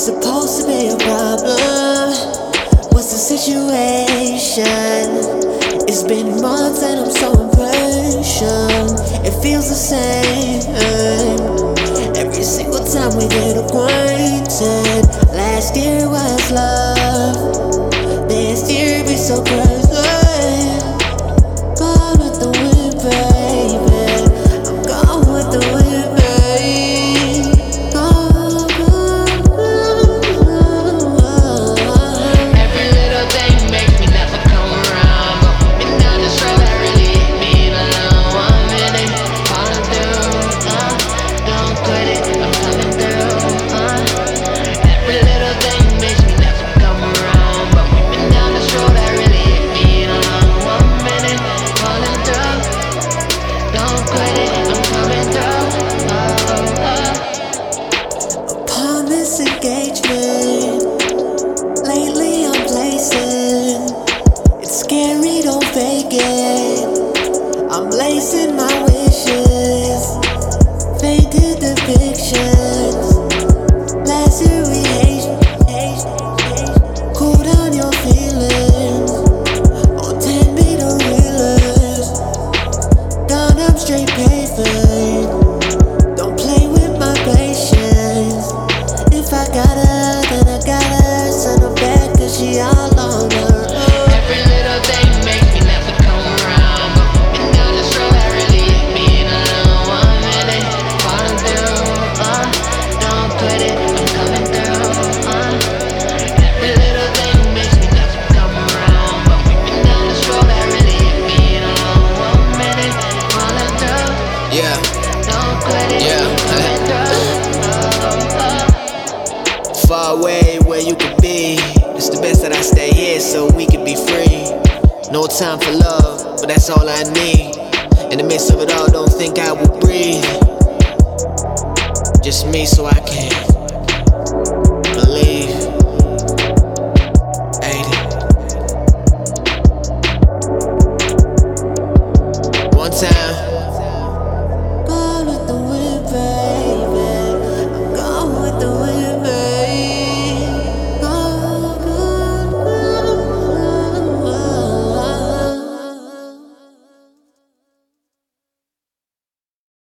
supposed to be a problem? What's the situation? It's been months and I'm so impatient. It feels the same every single time we get acquainted. Last year was love, this year be so crazy. Gone with the wind, baby. I'm gone with the wind, baby. Gone. Every little thing makes me never come around. But we've been down this road that really hit me alone. 1 minute, falling through. Don't quit it, I'm coming through. Every little thing makes me never come around. But we've been down this road that really hit me alone. 1 minute, falling through. Don't quit it, I'm coming through. Upon this engagement, lately I'm placing. It's scary, don't fake it. I'm lacing my wishes, faded depictions. Last year we hate. Cool down your feelings. Oh, tell me the realest. Gone up straight paving. Don't play with my patience. If I got her, then I got her. Send her back 'cause she all on her own. Every little thing makes me never come around. But we've been down this road that really hit me alone. 1 minute, falling through. Don't quit it, I'm coming through. Every little thing makes me never come around. But we've been down this road that really hit me alone. 1 minute, falling through. Yeah, Don't quit it, yeah. I'm coming through. Far away where you could be. It's the best that I stay here so we can be free. No time for love, but that's all I need. In the midst of it all, don't think I will breathe. Just me so I can believe.